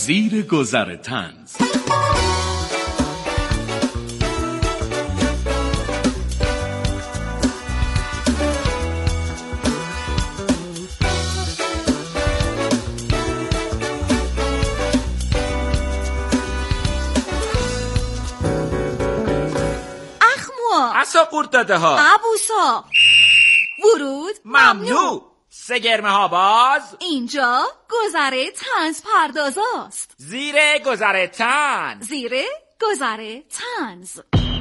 زیر گذر طنز. اصا قورت داده ها ابوسا ورود ممنوع. سگرمه ها باز. اینجا گذر طنز پردازاست. زیر گذر طنز. زیر گذر طنز.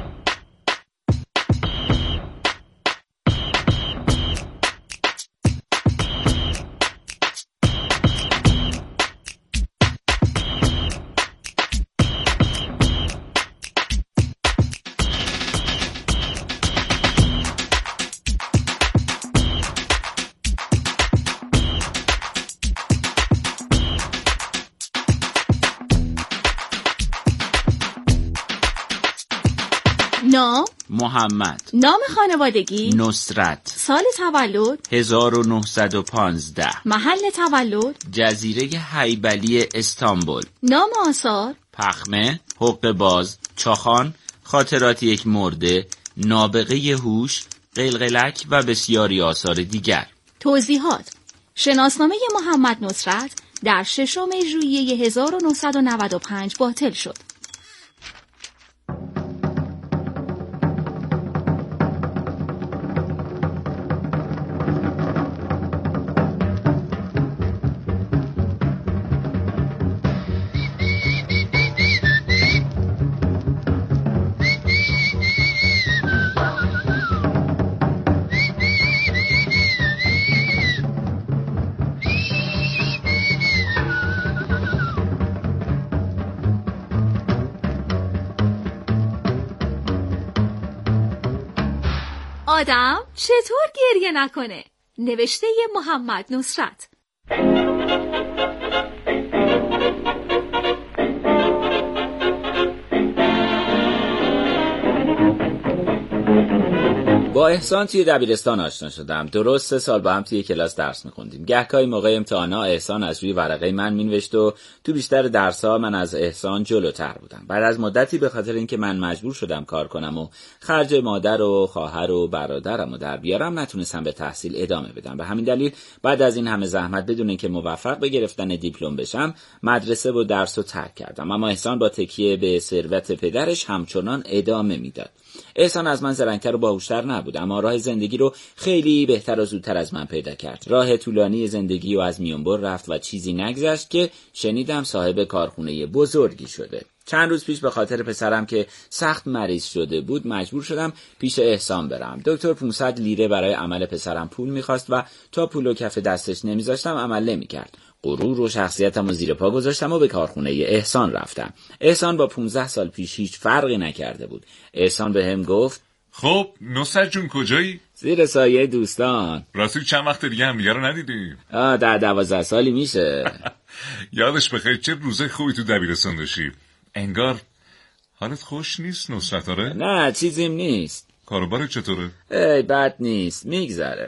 نام محمد. نام خانوادگی نصرت. سال تولد 1915. محل تولد جزیره هیبلی استانبول. نام آثار پخمه، حق باز، چاخان، خاطرات یک مرده، نابغه هوش، قلقلک و بسیاری آثار دیگر. توضیحات: شناسنامه محمد نصرت در 6 ژوئیه 1995 باطل شد. آدم چطور گریه نکنه؟ نوشته محمد نصرت. با احسان توی دبیرستان آشنا شدم. درست 3 سال با هم توی کلاس درس می‌خوندیم. گهگاهی موقع امتحانا احسان از روی ورقه من مینوشت و تو بیشتر درس‌ها من از احسان جلوتر بودم. بعد از مدتی به خاطر اینکه من مجبور شدم کار کنم و خرج مادر و خواهر و برادرمو در بیارم، نتونستم به تحصیل ادامه بدم. به همین دلیل بعد از این همه زحمت بدون اینکه موفق به گرفتن دیپلم بشم، مدرسه و درسو ترک کردم. اما احسان با تکیه به ثروت پدرش همچنان ادامه میداد. احسان از من زرنگ‌تر و باهوش‌تر نبود، اما راه زندگی رو خیلی بهتر و زودتر از من پیدا کرد. راه طولانی زندگی رو از میانبر رفت و چیزی نگذشت که شنیدم صاحب کارخونه بزرگی شده. چند روز پیش به خاطر پسرم که سخت مریض شده بود مجبور شدم پیش احسان برم. دکتر 500 لیره برای عمل پسرم پول می‌خواست و تا پولو کف دستش نمیذاشتم عمل نمی‌کرد. غرور و شخصیتمو زیر پا گذاشتم و به کارخونه احسان رفتم. احسان با 15 سال پیش هیچ فرقی نکرده بود. احسان بهم گفت: خب نصرت جون کجایی؟ زیر سایه دوستان. راستی چند وقت دیگه هم دیگه رو ندیدیم. در 12 سالی میشه. یادش بخیر چه روزای خوبی تو دبیرستان داشتی. انگار حالت خوش نیست نصرت؟ آره؟ نه چیزیم نیست. کاروبارت چطوره؟ بد نیست، میگذره.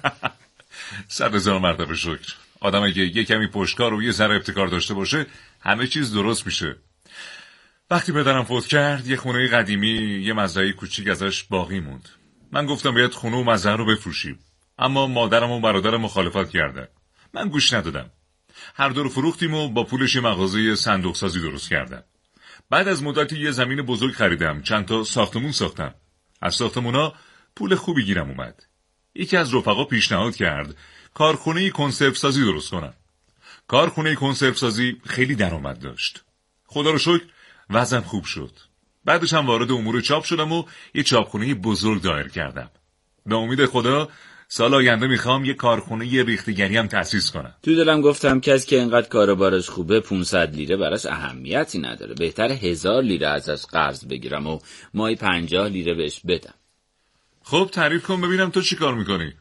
100,000 مرتبه شکر. آدم اگه یه کمی پشتکار و یه ذره ابتکار داشته باشه همه چیز درست میشه. وقتی پدرم فوت کرد یه خونه قدیمی یه مزرعه کوچیک ازش باقی موند. من گفتم باید خونه و مزرعه رو بفروشیم، اما مادرم و برادرم مخالفت کردن. من گوش ندادم. هر دو رو فروختیم و با پولش یه مغازه صندوق سازی درست کردم. بعد از مدتی یه زمین بزرگ خریدم، چند تا ساختمون ساختم. از ساختمونا پول خوبی گیرم اومد. یکی از رفقا پیشنهاد کرد کارخونه کنسرو سازی درست کنم. کارخونه کنسرو سازی خیلی درآمد داشت. خدا رو شکر وضعم خوب شد. بعدش هم وارد امور چاپ شدم و یه چاپخونه بزرگ دایر کردم. به امید خدا سال آینده میخوام یه کارخونه ریختگری هم تأسیس کنم. تو دلم گفتم کسی که اینقدر کاروبارش خوبه 500 لیره براش اهمیتی نداره. بهتره 1000 لیره ازش قرض بگیرم و ماهی 50 لیره بهش بدم. خب تعریف کن ببینم تو چی کار میکنی؟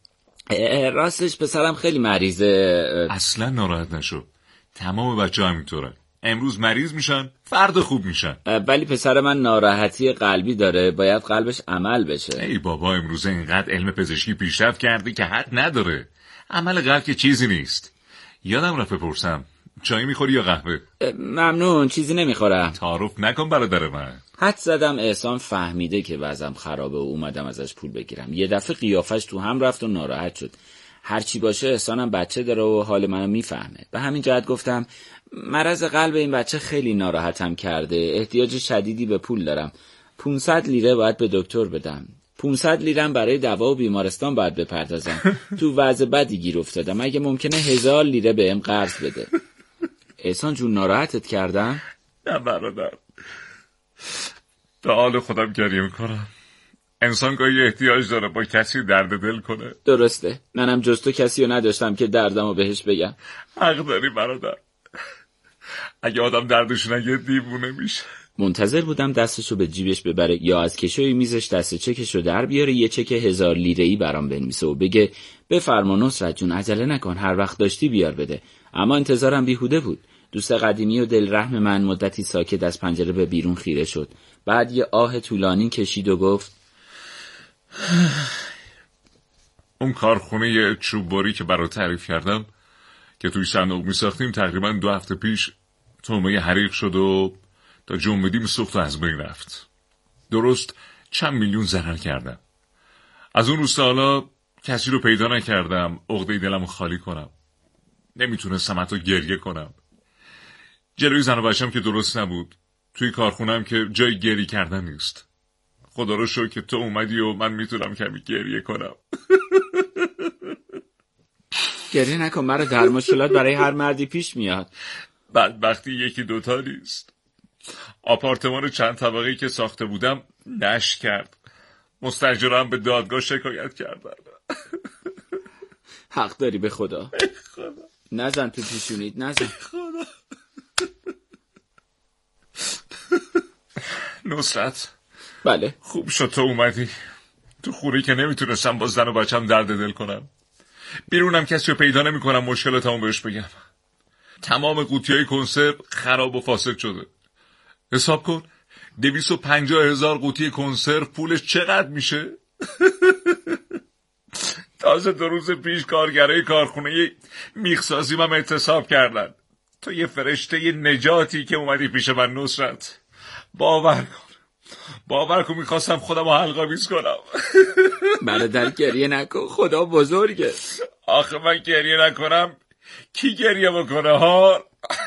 راستش پسرم خیلی مریضه. اصلا ناراحت نشو. تمام بچه‌ها همینطورن. امروز مریض میشن فردا خوب میشن. ولی پسر من ناراحتی قلبی داره، باید قلبش عمل بشه. ای بابا امروز اینقدر علم پزشکی پیشرفت کرده که حد نداره. عمل قلب که چیزی نیست. یادم رفت بپرسم چای میخوری یا قهوه؟ ممنون، چیزی نمیخورم. تعارف نکن برادر من. حد زدم احسان فهمیده که وضعم خرابه و اومدم ازش پول بگیرم. یه دفعه قیافش تو هم رفت و ناراحت شد. هرچی باشه احسانم بچه داره و حال منو میفهمه. به همین جهت گفتم مرض قلب این بچه خیلی ناراحتم کرده، احتیاج شدیدی به پول دارم. 500 لیره باید به دکتر بدم. 500 لیرم برای دوا و بیمارستان باید بپردازم. تو وضع بدی گیر افتادم. اگه ممکنه 1000 لیره بهم قرض بده. احسان جون ناراحتت کردم؟ نه برادر، به حال خودم گریه میکنم. انسان گاهی احتیاج داره با کسی درد دل کنه. درسته، منم جز تو کسی رو نداشتم که دردمو بهش بگم. حق داری برادر، اگه آدم دردش نگه دیوونه میشه. منتظر بودم دستشو به جیبش ببره یا از کشوی میزش دست چکشو در بیاره، یه چک 1000 لیره‌ای برام بنویسه و بگه بفرما نصرت جون عجله نکن، هر وقت داشتی بیار بده. اما انتظارم بیهوده بود. دوست قدیمی و دلرحم من مدتی ساکت از پنجره به بیرون خیره شد. بعد یه آه طولانی کشید و گفت اون کارخونه چوببری که برات تعریف کردم که توی صندوق میساختیم تقریبا 2 هفته پیش تومه حریق شد و تا جنبیدیم سوخت و از بین رفت. درست چند میلیون ضرر کردم. از اون روز تا حالا کسی رو پیدا نکردم عقده دلمو خالی کنم. نمیتونستم حتی گریه کنم. جلوی زن و بچه‌م که درست نبود. توی کارخونه‌ام که جای گریه کردن نیست. خدا رو شکر که تو اومدی و من میتونم کمی گریه کنم. گریه نکن، مرا در مشکلات برای هر مردی پیش میاد. بدبختی یکی دوتا نیست. آپارتمان چند طبقه‌ای که ساخته بودم نشت کرد. مستاجرام به دادگاه شکایت کردن. حق داری به خدا. نزن تو پیشونید، نزن. نصرت. بله. خوب شد تو اومدی. تو خوری که نمیتونستم با زن و بچم درد دل کنم. بیرونم کسی رو پیدا نمیکنم مشکلاتمو بهش بگم. تمام قوطی‌های کنسرو خراب و فاسد شده. حساب کن 250,000 قوطی کنسرو پولش چقدر میشه؟ تازه 2 روز پیش کارگرای کارخونه میخسازی من اعتصاب کردن. تو یه فرشته نجاتی که اومدی پیش من نصرت. باور کن میخواستم خودم رو حلق‌آویز کنم. برادر گریه نکن، خدا بزرگه. آخه من گریه نکنم کی گریه بکنه ها؟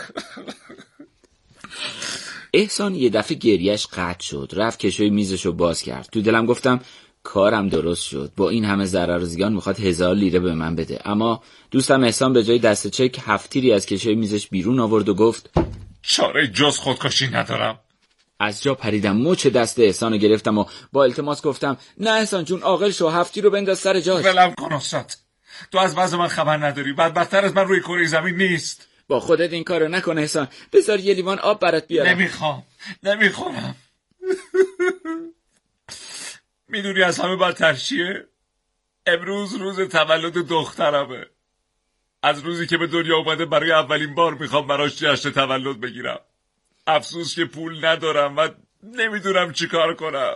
احسان یه دفعه گریهش قطع شد، رفت کشوی میزشو باز کرد. تو دلم گفتم کارم درست شد، با این همه ضرر و زیان میخواد 1000 لیره به من بده. اما دوستم احسان به جای دست چک 7 تیری از کشوی میزش بیرون آورد و گفت چاره جز خودکشی ندارم. از جا پریدم، مچ دست احسانو گرفتم و با التماس گفتم نه احسان جون عاقل شو، 7 تیر رو بنداز سر جاش. ولم کن استاد، تو از وضع من خبر نداری. بدبختر از من روی کره زمین نیست. با خودت این کارو نکن احسان، بذار یه لیوان آب برات بیارم. نمیخورم. میدونی از همه بدتر چیه؟ امروز روز تولد دخترمه. از روزی که به دنیا اومده برای اولین بار میخوام براش جشن تولد بگیرم. افسوس که پول ندارم و نمیدونم چی کار کنم.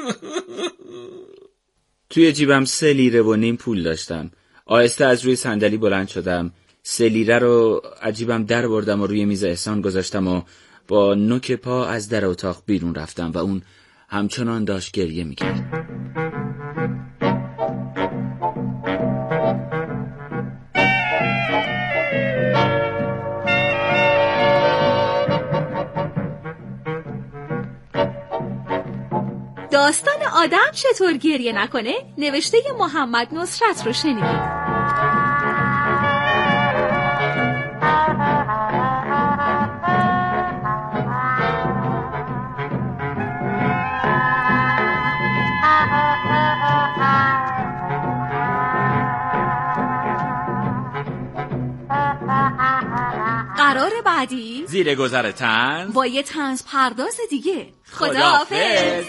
توی جیبم 3 لیره و نیم پول داشتم. آهسته از روی صندلی بلند شدم، 3 لیره رو عجیبم در بردم و روی میز احسان گذاشتم و با نوک پا از در اتاق بیرون رفتم و اون همچنان داشت گریه میکرد. داستان آدم چطور گریه نکنه نوشته محمد نصرت رو شنیدید. قرار بعدی زیر گذر طنز با یه طنز پرداز دیگه. خداحافظ.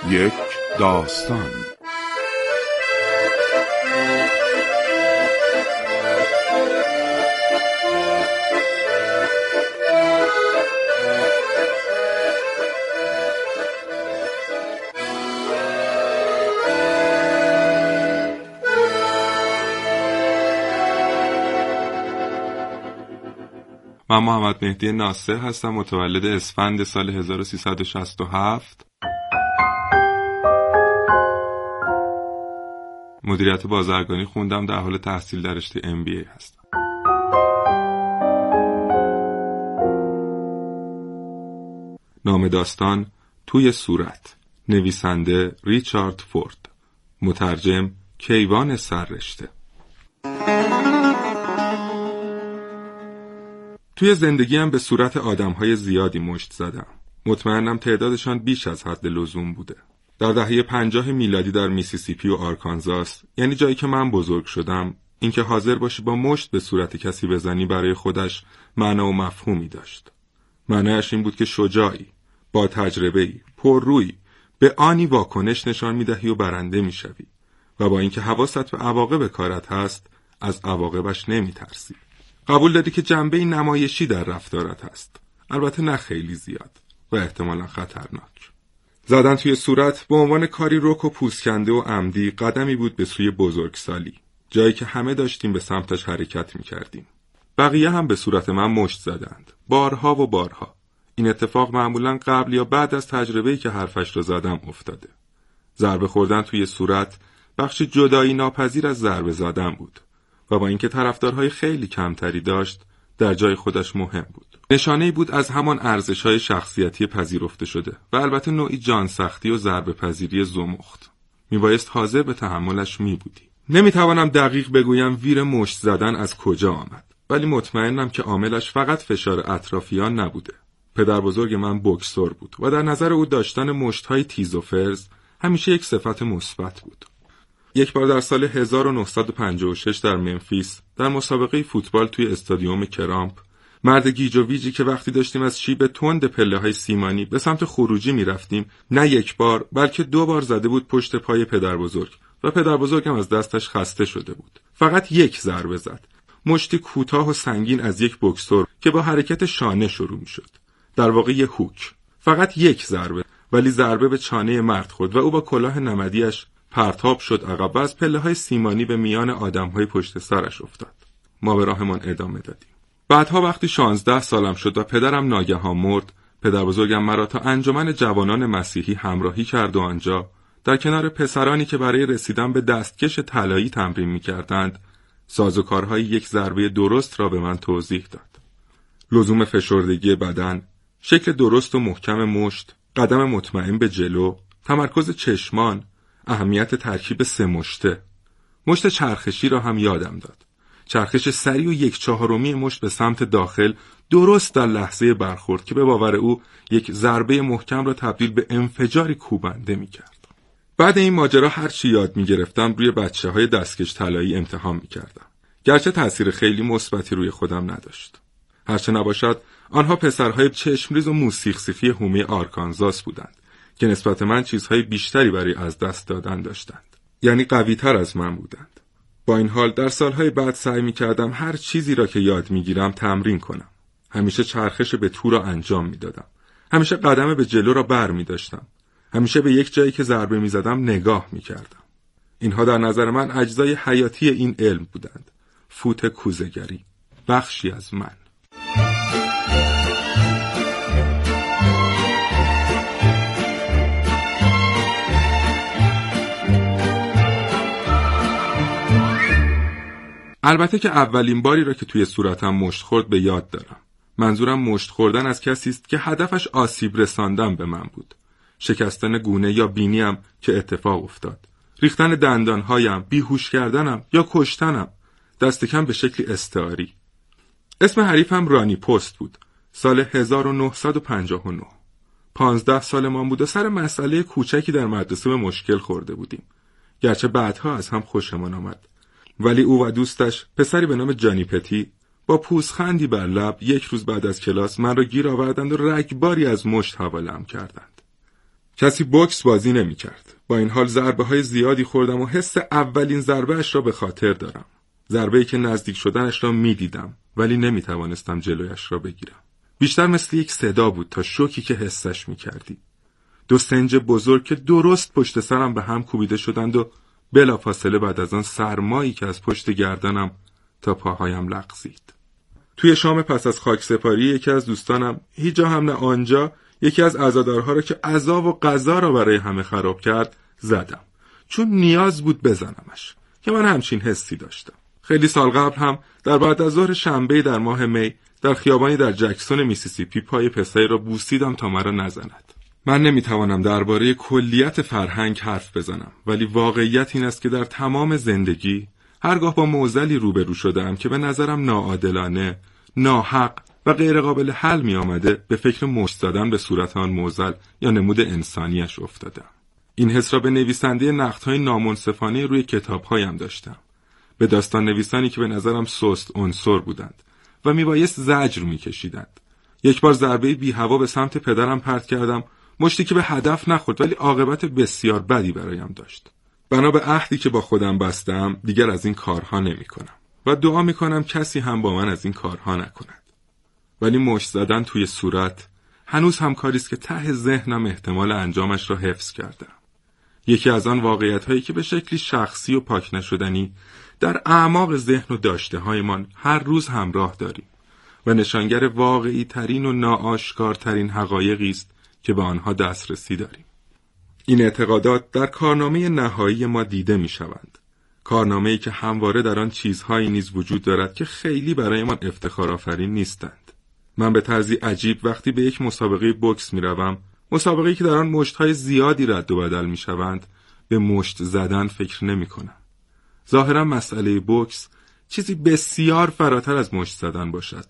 یک داستان. من محمد مهدی ناصر هستم، متولد اسفند سال 1367. مدیریت بازرگانی خوندم، در حال تحصیل در رشته MBA هستم. نام داستان توی صورت، نویسنده ریچارد فورد، مترجم کیوان سررشته. توی زندگیم به صورت آدم‌های زیادی مشت زدم. مطمئنم تعدادشان بیش از حد لزوم بوده. در دهه 50 میلادی در میسیسیپی و آرکانزاس، یعنی جایی که من بزرگ شدم، اینکه حاضر باشی با مشت به صورت کسی بزنی برای خودش معنا و مفهومی داشت. معنایش این بود که شجاعی، با تجربه‌ای، پررویی، به آنی واکنش نشان می‌دهی و برنده می‌شوی و با اینکه حواست به عواقب کارت هست، از عواقبش نمی‌ترسی. قبول داری که جنبه نمایشی در رفتارت هست، البته نه خیلی زیاد و احتمالاً خطرناک. زدن توی صورت به عنوان کاری رک و پوسکنده و عمدی قدمی بود به سوی بزرگسالی، جایی که همه داشتیم به سمتش حرکت می‌کردیم. بقیه هم به صورت من مشت زدند، بارها و بارها. این اتفاق معمولاً قبل یا بعد از تجربه‌ای که حرفش رو زدم افتاده. ضربه خوردن توی صورت بخشی جدایی ناپذیر از ضربه زدن بود و با اینکه طرفدارهای خیلی کمتری داشت، در جای خودش مهم بود. نشانه‌ای بود از همان ارزش‌های شخصیتی پذیرفته شده و البته نوعی جانسختی و ضربه پذیری زمخت. میبایست حاضر به تحملش میبودی. نمیتوانم دقیق بگویم ویر مشت زدن از کجا آمد، ولی مطمئنم که عاملش فقط فشار اطرافیان نبوده. پدر بزرگ من بوکسور بود و در نظر او داشتن مشت‌های تیز و فرز همیشه یک صفت مثبت بود. یک بار در سال 1956 در منفیس در مسابقه فوتبال توی استادیوم کرامپ، مرد گیج و ویجی که وقتی داشتیم از شیب تند پله‌های سیمانی به سمت خروجی می‌رفتیم، نه یک بار بلکه 2 بار زده بود پشت پای پدر بزرگ و پدر بزرگم از دستش خسته شده بود. فقط یک ضربه زد، مشتی کوتاه و سنگین از یک بوکسور که با حرکت شانه شروع می‌شد. در واقع یک هوک. فقط یک ضربه، ولی ضربه به چانه مرد خورد و او با کلاه نمدیش پرتاب شد عقب و از پله‌های سیمانی به میان آدم‌های پشت سرش افتاد. ما به راهمان ادامه دادیم. بعدها وقتی 16 سالم شد و پدرم ناگهان مرد، پدربزرگم مرا تا انجمن جوانان مسیحی همراهی کرد و آنجا در کنار پسرانی که برای رسیدن به دستکش طلایی تمرین می‌کردند، سازوکارهای یک ضربه درست را به من توضیح داد. لزوم فشردگی بدن، شکل درست و محکم مشت، قدم مطمئن به جلو، تمرکز چشمان، اهمیت ترکیب 3 مشته. مشت چرخشی را هم یادم داد. چرخش سریع و 1/4 مشت به سمت داخل درست در لحظه برخورد که به باور او یک ضربه محکم را تبدیل به انفجاری کوبنده می کرد. بعد این ماجرا هر چی یاد می گرفتم روی بچه‌های دستکش طلایی امتحان می کردم. گرچه تأثیر خیلی مثبتی روی خودم نداشت. هرچه نباشد آنها پسرهای چشمریز و موسیقی حومه آرکانزاس بودند که نسبت من چیزهای بیشتری برای از دست دادن داشتند. یعنی قوی‌تر از من بودند. با این حال در سالهای بعد سعی می‌کردم هر چیزی را که یاد می‌گیرم تمرین کنم. همیشه چرخش به تو را انجام می‌دادم. همیشه قدم به جلو را بر می‌داشتم. همیشه به یک جایی که ضربه می‌زدم نگاه می‌کردم. اینها در نظر من اجزای حیاتی این علم بودند. فوت کوزه‌گری، بخشی از من. البته که اولین باری را که توی صورتم مشت خورد به یاد دارم. منظورم مشت خوردن از کسی است که هدفش آسیب رساندن به من بود. شکستن گونه یا بینیم که اتفاق افتاد. ریختن دندانهایم، بیهوش کردنم یا کشتنم. دست کم به شکلی استعاری. اسم حریفم رانی پست بود. سال 1959. 15 سالمان بود و سر مسئله کوچکی در مدرسه به مشکل خورده بودیم. گرچه بعدها از هم خوشمان آمد. ولی او و دوستش، پسری به نام جانی پتی، با پوزخندی بر لب یک روز بعد از کلاس من را گیر آوردند و رگباری از مشت حواله‌ام کردند. کسی بوکس بازی نمی کرد. با این حال ضربه های زیادی خوردم و حس اولین ضربه اش را به خاطر دارم. ضربه‌ای که نزدیک شدنش را می دیدم ولی نمی توانستم جلویش را بگیرم. بیشتر مثل یک صدا بود تا شوکی که حسش می کردی. 2 سنج بزرگ که درست پشت سرم به هم کوبیده شدند و بلافاصله بعد از آن سرمایی که از پشت گردنم تا پاهایم لغزید. توی شام پس از خاکسپاری یکی از دوستانم هیچ جا هم نه آنجا یکی از عزادارها را که عزا و غذا را برای همه خراب کرد زدم، چون نیاز بود بزنمش که من همچین حسی داشتم. خیلی سال قبل هم در بعد از ظهر شنبه در ماه می در خیابانی در جکسون میسیسیپی پای پسری را بوسیدم تا مرا نزند. من نمیتوانم درباره کلیت فرهنگ حرف بزنم، ولی واقعیت این است که در تمام زندگی هرگاه با معضلی روبرو شدم که به نظرم ناعادلانه، ناحق و غیر قابل حل می آمده، به فکر مشت زدن به صورت آن معضل یا نمود انسانیش افتادم. این حس را به نویسنده نقدهای نامنصفانه روی کتابهایم داشتم، به داستان نویسانی که به نظرم سست عنصر بودند و میبایست زجر میکشیدند. یک بار ضربه بی هوا به سمت پدرم پرت کردم، مشتی که به هدف نخورد ولی عاقبت بسیار بدی برایم داشت. بنا به عهدی که با خودم بستم دیگر از این کارها نمی کنم و دعا می کنم کسی هم با من از این کارها نکند. ولی مشت زدن توی صورت هنوز هم کاری است که ته ذهنم احتمال انجامش را حفظ کردم. یکی از آن واقعیت‌هایی که به شکلی شخصی و پاک نشدنی در اعماق ذهن و داشته‌هایمان هر روز همراه داریم و نشانگر واقعی ترین و ناآشکارترین حقایقی است که به آنها دسترسی داریم. این اعتقادات در کارنامه نهایی ما دیده می‌شوند. کارنامه‌ای که همواره در آن چیزهایی نیز وجود دارد که خیلی برایمان افتخارآفرین نیستند. من به طرزی عجیب وقتی به یک مسابقه بوکس می‌روم، مسابقه‌ای که در آن مشت‌های زیادی رد و بدل می‌شوند، به مشت زدن فکر نمی‌کنم. ظاهراً مسئله بوکس چیزی بسیار فراتر از مشت زدن باشد.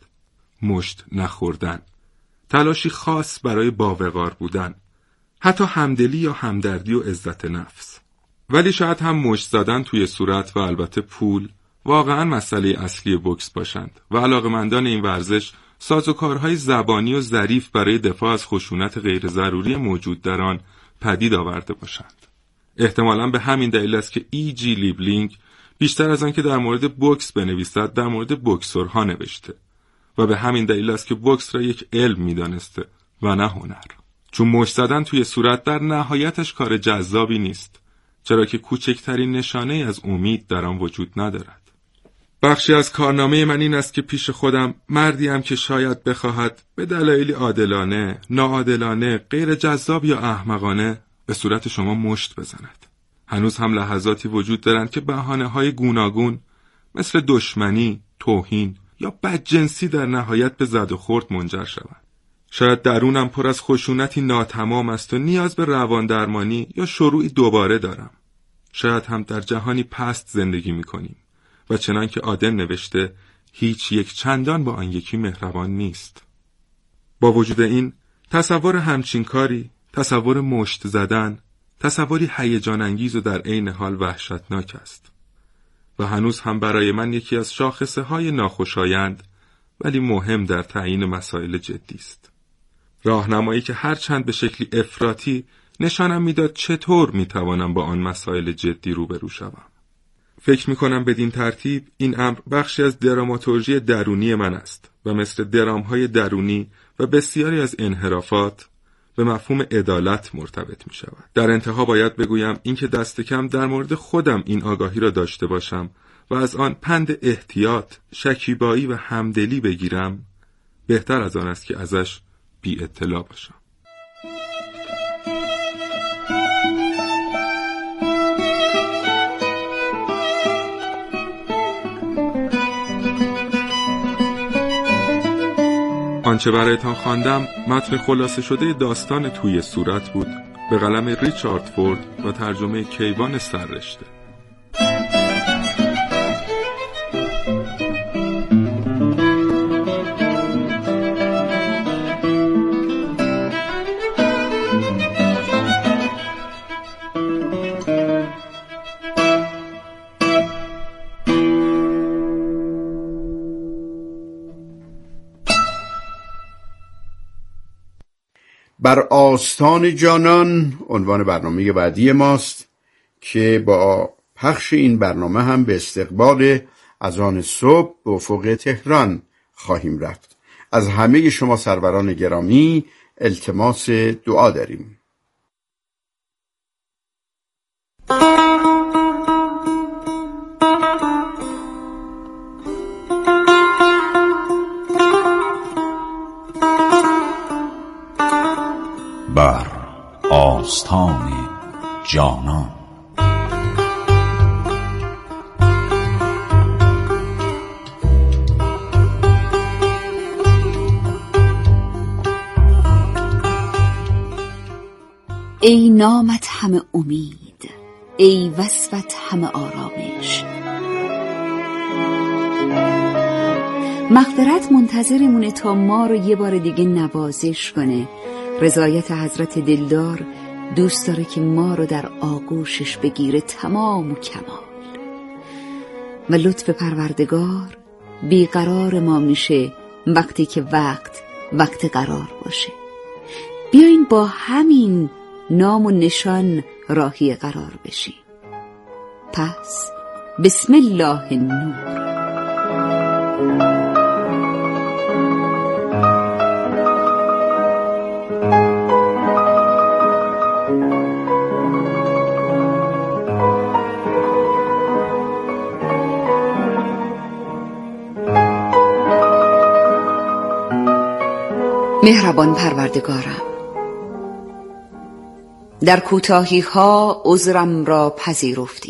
مشت نخوردن، تلاشی خاص برای باوقار بودن، حتی همدلی یا همدردی و عزت نفس. ولی شاید هم مشت زدن توی صورت و البته پول واقعاً مسئله اصلی بوکس باشند و علاقمندان این ورزش سازوکارهای زبانی و ظریف برای دفاع از خشونت غیر ضروری موجود در آن پدید آورده باشند. احتمالاً به همین دلیل است که ایجی لیبلینگ بیشتر از آن که در مورد بوکس بنویسد در مورد بوکسورها نوشته و به همین دلیل است که بوکس را یک علم می‌دانسته و نه هنر. چون مشت زدن توی صورت در نهایتش کار جذابی نیست، چرا که کوچکترین نشانه از امید در آن وجود ندارد. بخشی از کارنامه من این است که پیش خودم مردیم که شاید بخواهد به دلایلی عادلانه، ناعادلانه، غیر جذاب یا احمقانه به صورت شما مشت بزند. هنوز هم لحظاتی وجود دارند که بهانه‌های گوناگون مثل دشمنی، توهین یا بدجنسی در نهایت به زد و خورد منجر شوند. شاید درونم پر از خشونتی ناتمام است و نیاز به روان درمانی یا شروعی دوباره دارم. شاید هم در جهانی پست زندگی می‌کنیم و چنان که آدم نوشته هیچ یک چندان با آن یکی مهربان نیست. با وجود این تصور همچین کاری، تصور مشت زدن، تصوری هیجان انگیز و در عین حال وحشتناک است و هنوز هم برای من یکی از شاخصه های ناخوشایند ولی مهم در تعیین مسائل جدی است. راهنمایی که هرچند به شکلی افراطی نشانم میداد چطور میتوانم با آن مسائل جدی روبرو شوم. فکر میکنم بدین ترتیب این امر بخشی از دراماتورژی درونی من است و مثل درامهای درونی و بسیاری از انحرافات به مفهوم عدالت مرتبط می شود. در انتها باید بگویم اینکه دست کم در مورد خودم این آگاهی را داشته باشم و از آن پند احتیاط، شکیبایی و همدلی بگیرم بهتر از آن است که ازش بی اطلاع باشم. آنچه برایتان خواندم متن خلاصه شده داستان توی صورت بود به قلم ریچارد فورد و ترجمه کیوان سررشته. بر آستان جانان عنوان برنامه بعدی ماست که با پخش این برنامه هم به استقبال اذان صبح به افق تهران خواهیم رفت. از همه شما سروران گرامی التماس دعا داریم. بر آستان جانان. ای نامت همه امید، ای وصفت همه آرامش. مغفرت منتظرمونه تا ما رو یه بار دیگه نوازش کنه. رضایت حضرت دلدار دوست داره که ما رو در آغوشش بگیره تمام و کمال. و لطف پروردگار بیقرار ما میشه وقتی که وقت قرار باشه. بیاین با همین نام و نشان راهی قرار بشیم. پس بسم الله النور. مهربان پروردگارم، در کوتاهی ها عذرم را پذیرفتی،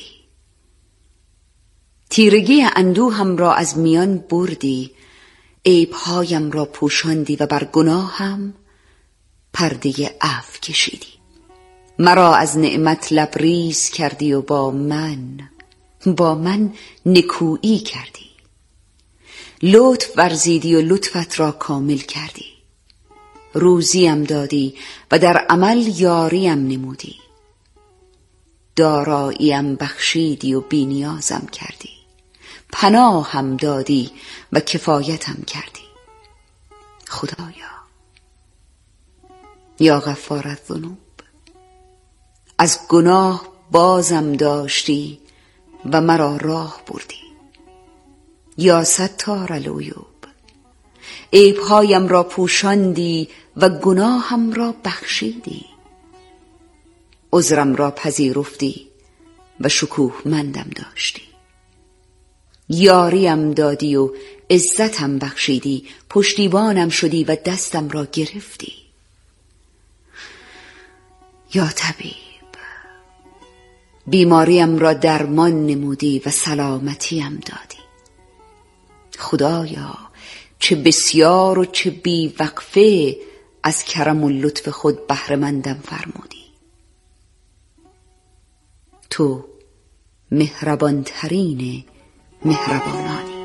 تیرگی اندوهم را از میان بردی، عیبهایم را پوشاندی و بر گناهم پرده عفو کشیدی. مرا از نعمت لبریز کردی و با من نکویی کردی. لطف ورزیدی و لطفت را کامل کردی. روزیم دادی و در عمل یاریم نمودی. داراییم بخشیدی و بی‌نیازم کردی. پناهم دادی و کفایتم کردی. خدایا، یا غفار الذنوب، از گناه بازم داشتی و مرا راه بردی. یا ستار العیوب، عیبهایم را پوشاندی و گناهم را بخشیدی. عذرم را پذیرفتی و شکوهمندم داشتی. یاریم دادی و عزتم بخشیدی. پشتیبانم شدی و دستم را گرفتی. یا طبیب، بیماریم را درمان نمودی و سلامتیم دادی. خدایا، چه بسیار و چه بی وقفه از کرم و لطف خود بهره‌مندم فرمودی. تو مهربان ترین مهربانانی.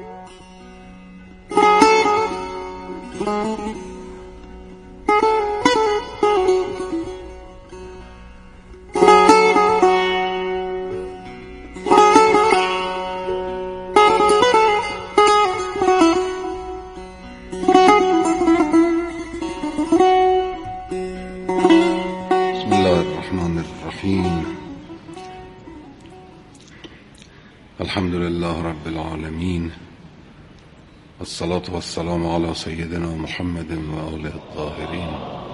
الحمد لله رب العالمین، والصلاة والسلام علی سیدنا محمد و آله الطاهرین،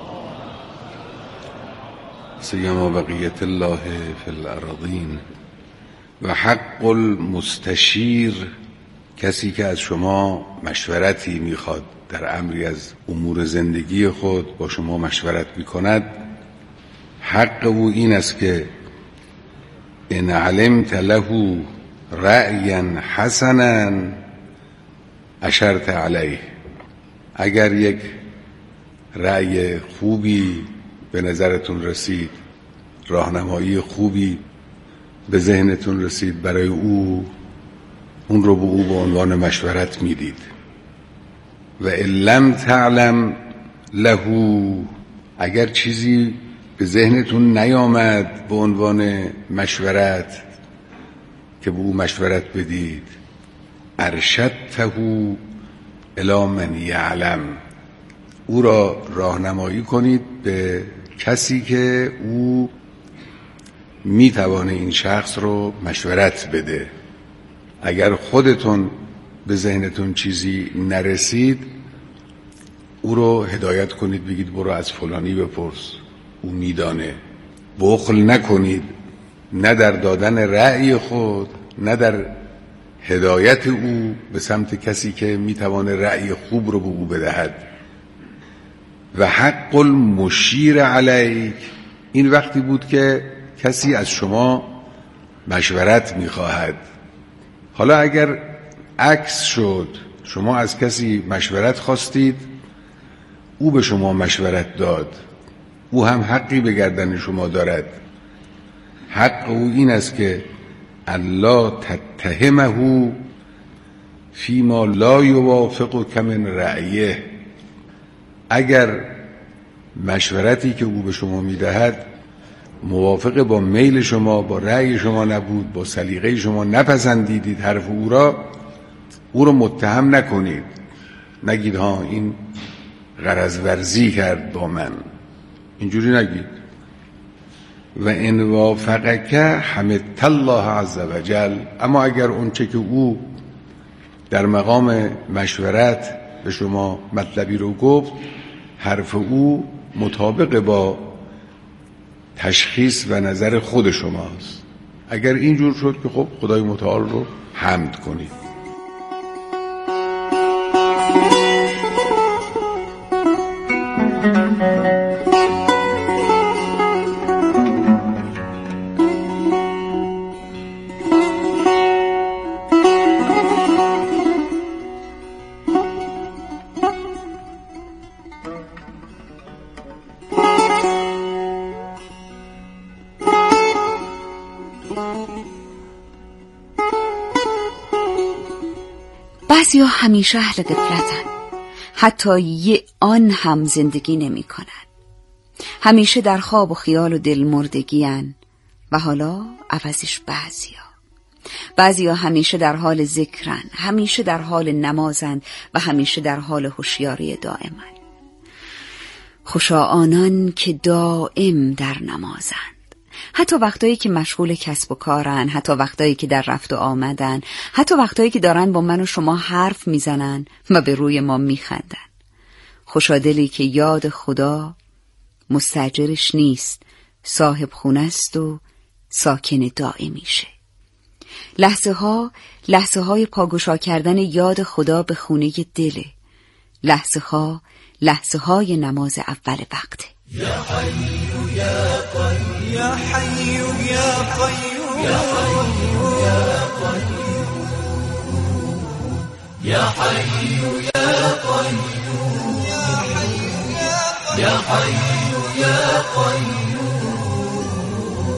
سیما بقیت الله فی الارضین. و حق المستشیر، کسی که از شما مشورتی میخواد در امری از امور زندگی خود با شما مشورت میکند، حق او این است که ان علمت له رأیا حسنا اشرت علیه. اگر یک رأی خوبی به نظرتون رسید، راهنمایی خوبی به ذهنتون رسید برای او، اون رو به او به عنوان مشورت میدید. و ان لم تعلم له، اگر چیزی به ذهنتون نیامد به عنوان مشورت که به او مشورت بدید، ارشدته الی من یعلم، او را راهنمایی کنید به کسی که او میتوانه این شخص رو مشورت بده. اگر خودتون به ذهنتون چیزی نرسید، او رو هدایت کنید، بگید برو از فلانی بپرس، او میدانه. بخل نکنید، نه در دادن رأی خود، نه در هدایت او به سمت کسی که میتوانه رأی خوب رو به او بدهد. و حق المشیر علیک، این وقتی بود که کسی از شما مشورت میخواهد. حالا اگر عکس شد، شما از کسی مشورت خواستید، او به شما مشورت داد، او هم حقی به گردن شما دارد. حق او این است که الله تتهمه فیما لا یوافق من رأیه. اگر مشورتی که او به شما میدهد موافق با میل شما، با رأی شما نبود، با سلیقه شما نپسندیدید حرف او رو متهم نکنید. نگید ها این غرض ورزی کرد با من، اینجوری نگید. و ان وافقک حمدت الله عز وجل. اما اگر اون چه که او در مقام مشورت به شما مطلبی رو گفت، حرف او مطابق با تشخیص و نظر خود شماست، اگر اینجور شد که خب خدای متعال رو حمد کنید. بعضیا همیشه اهل غفلتن، حتی یه آن هم زندگی نمی کنن. همیشه در خواب و خیال و دلمردگی‌ان. و حالا عوضش بعضیا همیشه در حال ذکرن، همیشه در حال نمازند و همیشه در حال هوشیاری دائمن. خوشا آنان که دائم در نمازند، حتی وقتایی که مشغول کسب و کارن، حتی وقتایی که در رفت و آمدن، حتی وقتایی که دارن با من و شما حرف میزنن و به روی ما میخندن. خوشادلی که یاد خدا مستاجرش نیست، صاحب خونه است و ساکن دائمیشه. لحظه های پاگوشا کردن یاد خدا به خونه دله. لحظه های نماز اول وقته. یا حی یا قیوم، یا حی یا قیوم، یا حی یا قیوم، یا حی یا قیوم، یا حی یا قیوم.